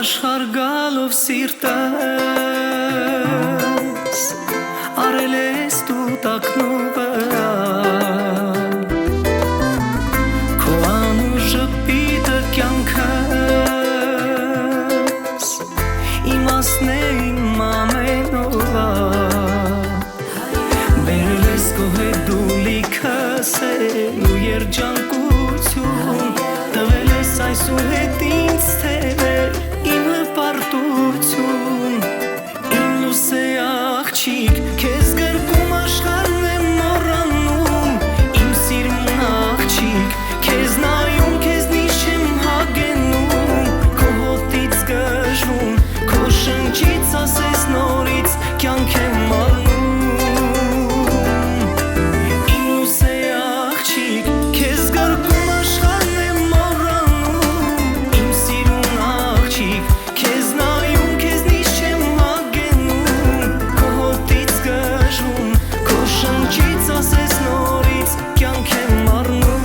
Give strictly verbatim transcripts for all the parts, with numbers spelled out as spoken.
աշխարհ գալով սիրտս արել ես դու տակնու վրա քո անուժը պիտը կյանքս իմասնեին մամենովա բերել ես քո հետ դու լիքս ու երջանկություն տվել ես այսուհետ ինձ թեվեր իմ հպարտություն իմ լուսե աղջիկ քեզ գրկում աշխարհն եմ մոռանում իմ սիրուն աղջիկ քեզ նայում քեզնից չեմ հագենում քո հոտից գժվում քո շնչից ասես նորից կյանք եմ առնում իմ լուսե աղջիկ քեզ գրկում աշխարհն եմ մոռանում իմ սիրուն աղջիկ քեզ նայում քեզնից չեմ հագենում քո հոտից գժվում քո շնչից ասես նորից կյանք եմ առնում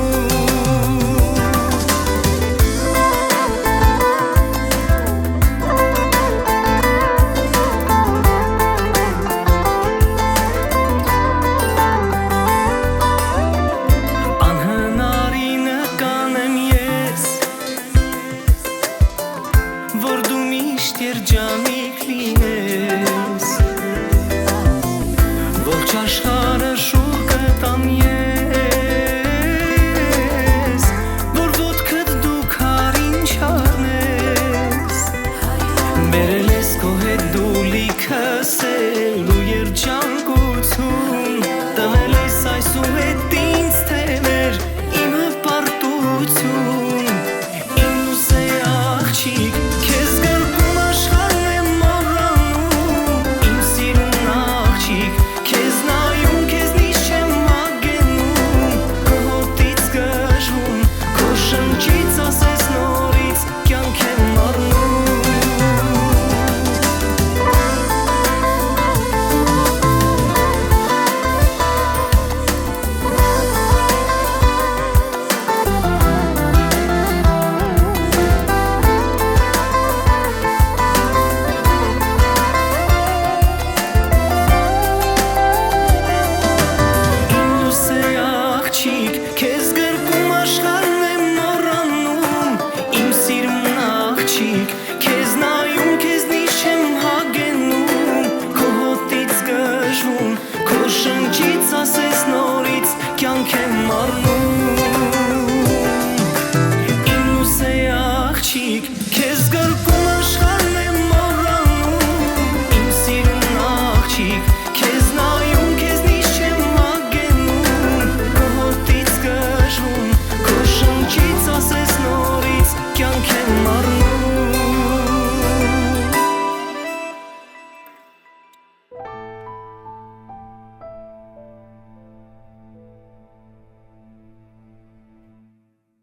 որ դու միշտ երջանիկ լինես ողջ աշխարհը շուռ կտամ ես որ ոտքդ դու քարին չառնես բերել ես քո հետ դու լիքս ու երջանկություն տվել ես այսուհետ ինձ թեվեր իմ հպարտություն իմ լուսե աղջիկ քեզ գրկում աշխարհն եմ մոռանում իմ սիրուն աղջիկ քեզ նայում քեզնից չեմ հագենում քո հոտից գժվում քո շնչից ասես նորից կյանք եմ առնում քեզ գրկում աշխարհն եմ մոռանում իմ սիրուն աղջիկ քեզ նայում քեզնից չեմ հագենում քո հոտից գժվում քո շնչից ասես նորից կյանք եմ առնում